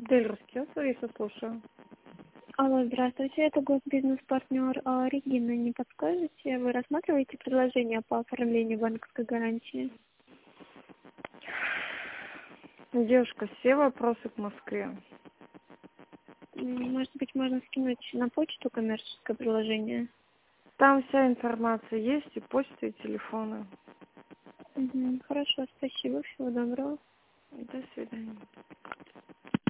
Дилерский, Лариса, слушаю. Алло, здравствуйте, это госбизнес-партнер Регина. Не подскажете, вы рассматриваете предложение по оформлению банковской гарантии? Девушка, все вопросы к Москве. Может быть, можно скинуть на почту коммерческое приложение? Там вся информация есть, и почта, и телефоны. Хорошо, спасибо, всего доброго. До свидания.